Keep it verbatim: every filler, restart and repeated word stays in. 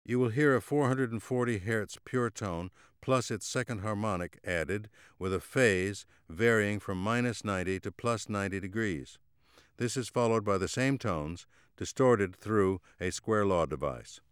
you will hear a four hundred forty hertz pure tone plus its second harmonic added with a phase varying from minus ninety to plus ninety degrees. This is followed by the same tones, distorted through a square law device.